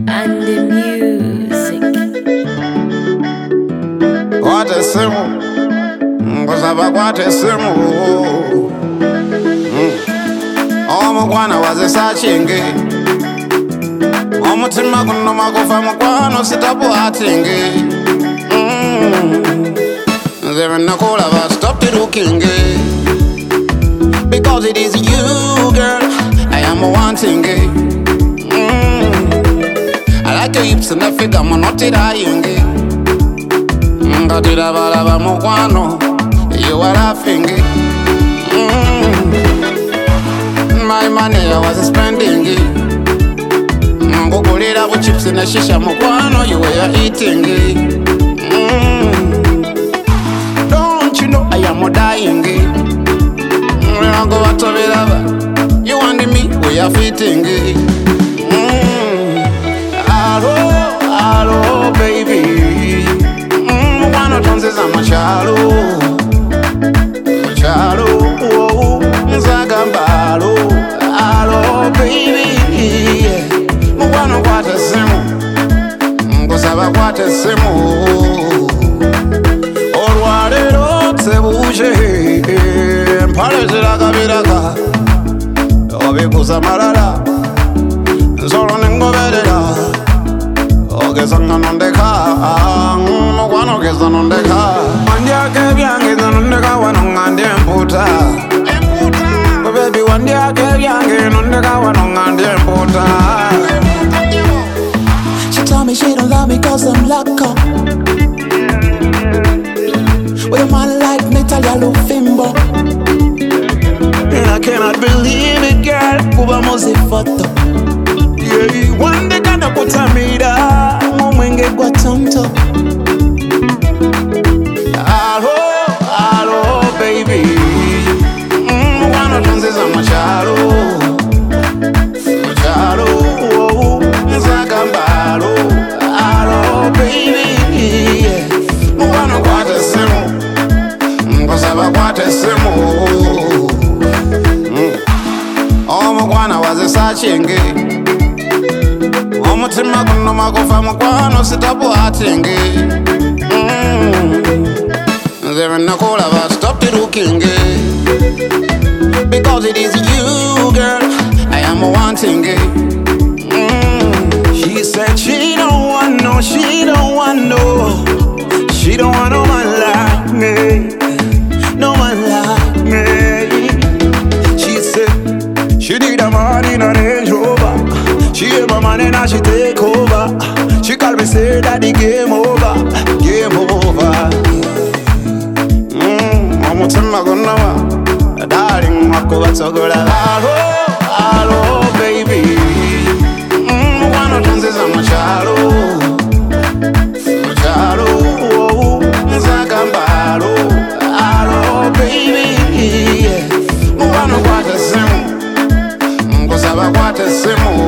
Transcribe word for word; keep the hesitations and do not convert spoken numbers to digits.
and the music. What a simu, ngozaba what a simu. Omugwana was searching. Omutima guno magufa mukwano sitabuhating. There in the cola but stop the looking. Because it is you, girl, I am wanting. I like your hips and the figure, I'm not dying. Ngatira balaba mukwano, you are laughing. My money I was spending. Ngugulira bu chips na shisha mukwano, you were eating. Don't you know I am dying? You and me, we are fitting. Hello, hello, baby. One of those is a machado, machado, Zagambalo. Hello, baby. One of what a simu, Gosaba what a simu. Or what it ought to bouge. Palazira kabiraka, obikuza malala, nsolo nengoberera, ogeza nondeka, mukwano ogeza nondeka. Wandyake byange nondeka wano ngande mputa. Baby wandyake byange nondeka wano ngande mputa. She told me she don't love me cause I'm locked up. With a man like me tell you look fimbo. And I cannot believe it, girl. Kuba mozi photo. Yeah, one day gonna put a mira. Mwenge kwa tonto. Hello, hello, baby. Mm, one of those is a machado, machado, Zagambalo. Hello, baby. One of what a simu, Gosaba what a simu. Omugwana was searching. Omutima guno magufa mukwano sitabuhating. There in the cola but stop the looking. Because it is you, girl, I am wanting. She said she don't want no, she don't want no. She don't want no one like me, no one like me. She said she need a man in a Range Rover. She have a man and now she take over. She call me say that the game over, game over. Mm, omutima guno, darling, wakuba togola. Hello, hello, baby. Mm, one of those is a machado, machado, Zagambalo. Hello, baby. One of what a simu, Gosaba what a simu.